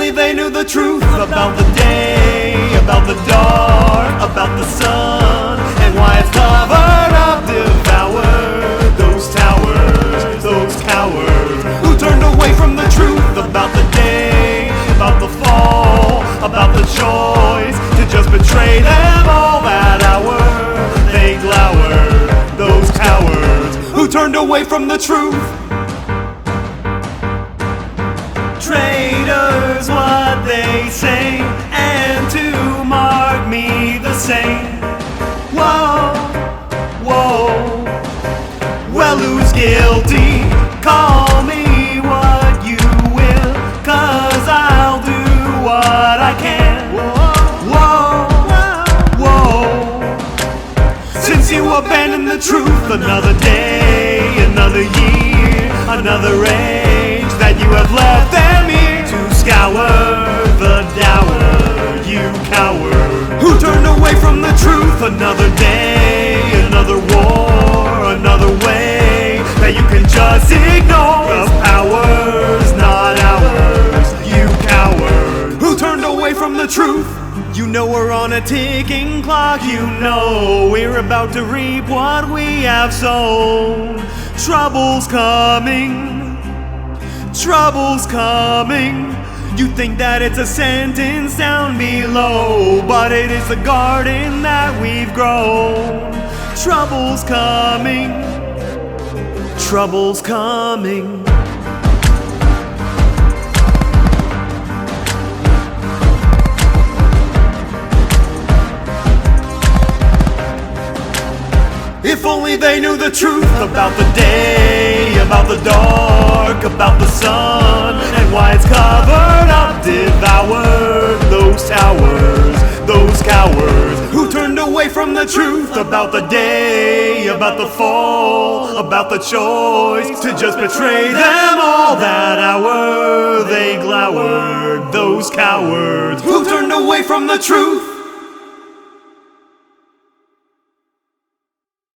only they knew the truth about the day, about the dark, about the sun, and why it's covered up, devoured. Those towers, those cowards who turned away from the truth about the day, about the fall, about the choice to just betray them all that hour. They glowered, those cowards who turned away from the truth. Traitors, what they say, and to mark me the same. Whoa, whoa. Well, who's guilty? Call me what you will, 'cause I'll do what I can. Whoa, whoa. Since you abandoned the truth, another day, another year, another age that you have left them here to scour the dower, you coward who turned away from the truth. Another day, another war, another way that you can just ignore. The power's not ours, you coward who turned away from the truth. You know we're on a ticking clock, you know we're about to reap what we have sown. Trouble's coming, trouble's coming. You think that it's a sentence down below, but it is the garden that we've grown. Trouble's coming, trouble's coming. If only they knew the truth about the day, about the dark, about the sun, and why it's covered up, devoured. Those towers, those cowards who turned away from the truth about the day, about the fall, about the choice to just betray them all that hour. They glowered, those cowards who turned away from the truth.